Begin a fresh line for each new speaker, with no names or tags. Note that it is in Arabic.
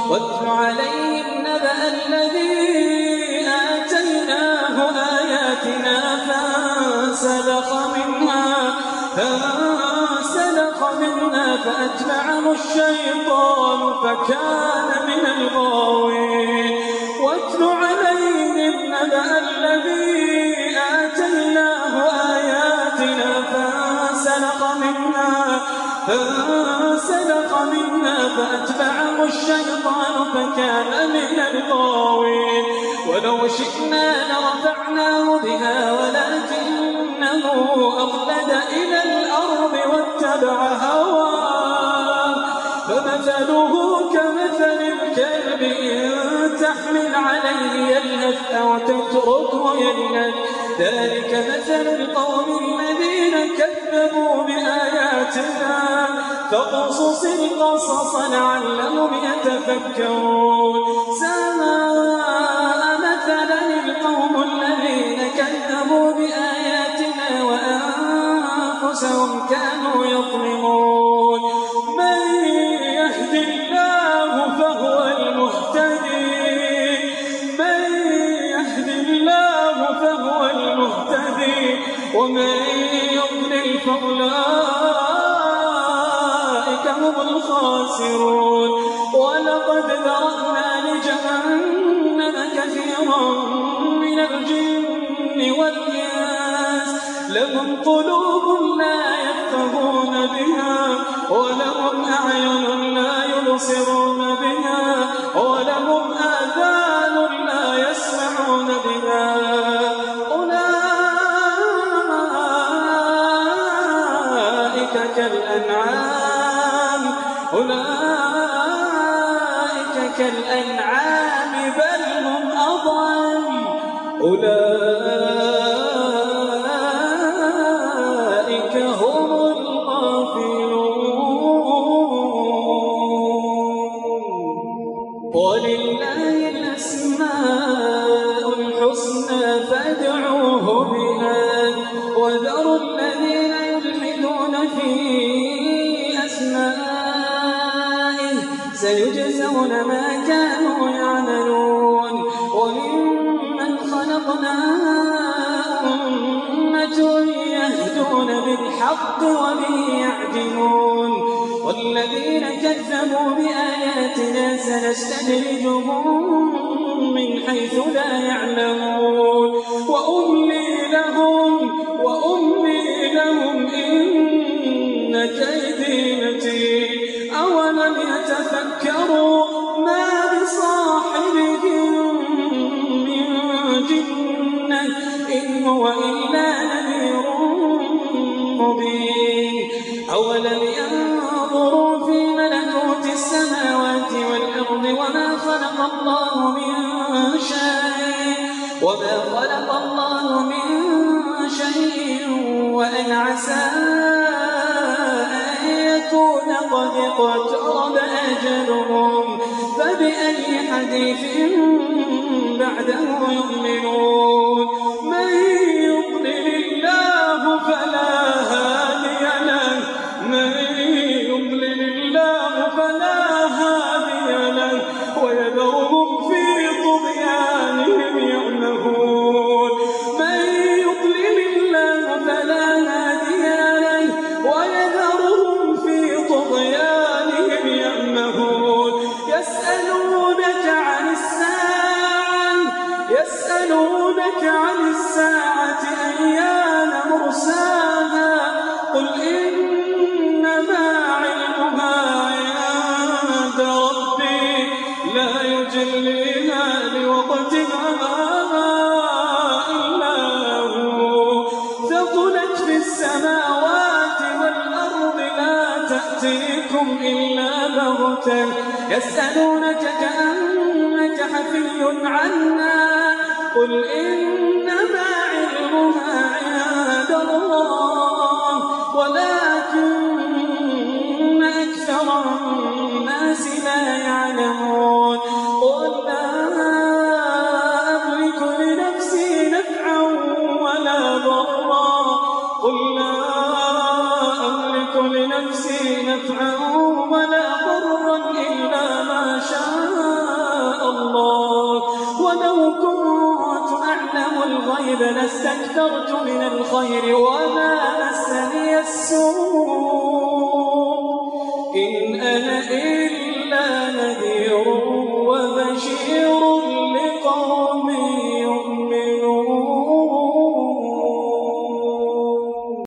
واتل عليهم نبأ الذي آتيناه آياتنا فانسلخ منها فأتبعه الشيطان فكان من الغاوين واتل عليهم نبأ الذي آتيناه آياتنا فانسلخ منها فأتبعه الشيطان فكان من الغاوين ولو شئنا لرفعناه بها ولكنه أخلد إلى الأرض واتبع هواه فمثله كمثل الكلب إن تحمل عليه يلهث أو تتركه يلهث ذلك مثل القوم الذين كذبوا بآياتنا فاقصص القصص لعلهم يتفكرون ساء مثلا القوم الذين كذبوا بآياتنا وأنفسهم كانوا يظلمون من يهد الله فهو المهتدي ومن يضلل فأولئك هم الخاسرون ولقد ذرأنا لجهنم كثيرا من الجن والإنس لهم قلوب لا يفقهون بها ولهم أعين لا يبصرون بها ولهم آذان لا يسمعون بها أولئك كالأنعام بل هم أضل أولئك هم الغافلون ولله الأسماء الحسنى فادعوه بها وذروا الذين يلحدون في أسمائه سيجزون ما كانوا يعملون وممن خلقنا أمة يهدون بالحق وبه يعدلون والذين كذبوا بآياتنا سنستدرجهم من حيث لا يعلمون وأملي لهم إن كيدي متين أولم يتفكروا ما بصاحبهم من جنة إن هو إلا نذير مبين أولم ينظروا في ملكوت السماوات والأرض وما خلق الله من شيء وأن عسى أن يكون قد اقترب أجلهم فبأي حديث بعده يؤمنون من يضلل الله فلا هادي له ويذرهم في طغيانهم يعمهون من يضلل الله فلا هادي له ويذرهم في طغيانهم يعمهون يسألونك عن الساعة أيان مرساها قل إنما علمها عند ربي لا يجليها لوقتها إلا هو ثقلت في السماوات والأرض لا تأتيكم إلا بغتة يسألونك كأنك حفي عنها قل إنما علمها عند الله ولكن أكثر الناس لا يعلمون قل لا أملك لنفسي نفعا ولا ضرا إلا ما شاء ولو كنت أعلم الغيب لاستكثرت من الخير وما مسني السوء إن أنا إلا نذير